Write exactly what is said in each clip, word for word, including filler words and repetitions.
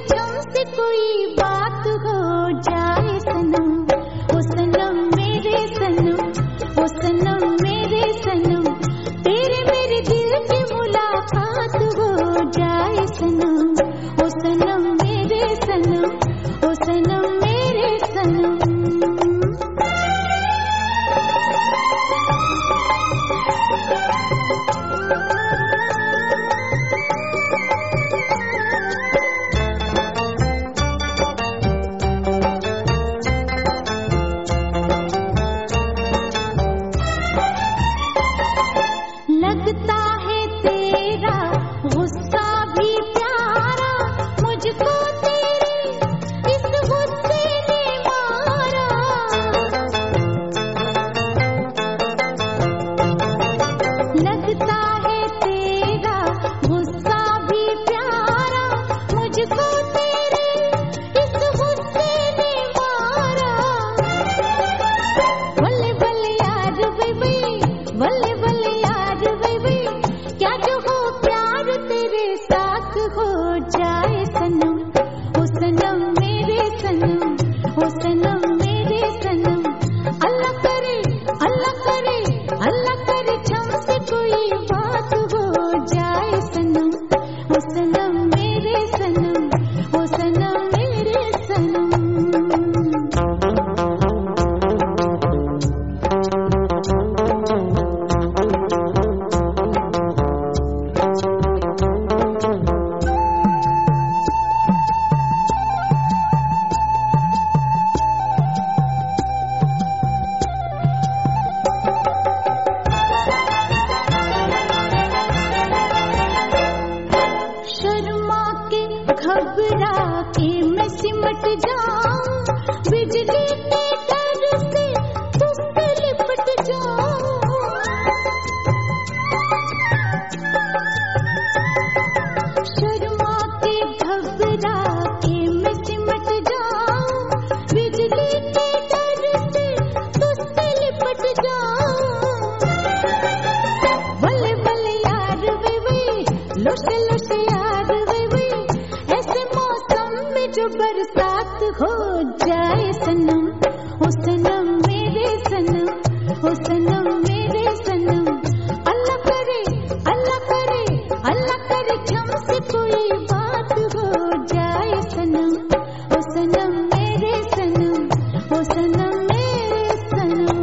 छम से कोई बात हो जाए सनम, ओ सनम मेरे सनम, ओ सनम मेरे सनम, तेरे मेरे दिल की मुलाकात हो जाए सनम, ओ सनम मेरे सनम, ओ सनम मेरे सनम। लगता है तेरा गुस्सा भी प्यारा, मुझको तेरे इस गुस्से ने मारा। लगता है तेरा गुस्सा भी प्यारा, मुझको तेरे इस गुस्से ने मारा। बल्ले बल्ले यार वे वे, बल्ले बल्ले क्या जो हो प्यार तेरे साथ हो जाए सनम, ओ सनम मेरे सनम, ओ सनम मेरे सनम। अल्लाह करे अल्लाह करे अल्लाह करे छम से कोई बात हो जाए सनम, ओ सनम मेरे सनम, ओ सनम मेरे सनम। शर्मा के घबरा के मैं सिमट जाऊं, बिजली के डर से तुझसे लिपट जाऊं। शर्मा के घबरा के मैं सिमट जाऊं, बिजली के डर से तुझसे लिपट जाऊं। बल्ले बल्ले यार वे वे, लोशे लोशे यार वे वे, ऐसे मौसम में जो बरसात हो जाए सनम, ओ सनम मेरे सनम, ओ सनम मेरे सनम। अल्लाह करे अल्लाह करे अल्लाह करे छम से कोई बात हो जाए सनम, ओ सनम मेरे सनम, ओ सनम मेरे सनम।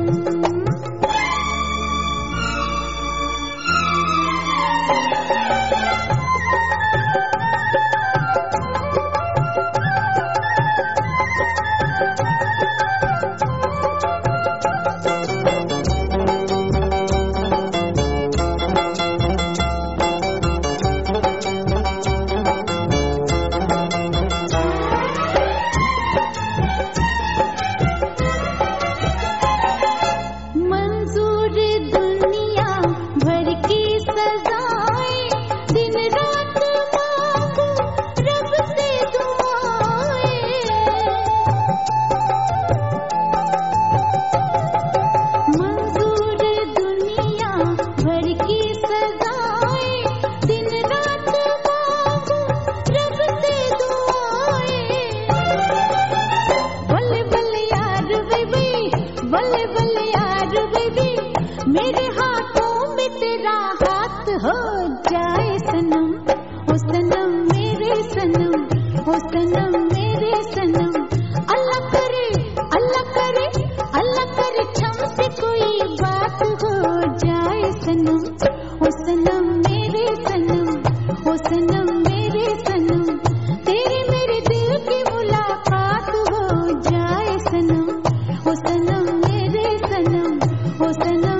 मंजूर दुनिया भर की सजाएं, दिन रात मांगू रब से दुआएं। मंजूर दुनिया भर की सजाएं, दिन रात मांगू रब से दुआएं। बल्ले बल्ले यार वे वे, बल्ले बल्ले यार वे वे, मेरे हाथों में तेरा हाथ हो जाए सनम, ओ सनम मेरे सनम, ओ सनम मेरे सनम। अल्लाह करे अल्लाह करे अल्लाह करे छम से कोई बात हो जाए सनम, ओ सनम मेरे सनम, ओ सनम मेरे सनम, तेरे मेरे दिल की मुलाकात हो जाए सनम, ओ सनम मेरे सनम, ओ सनम।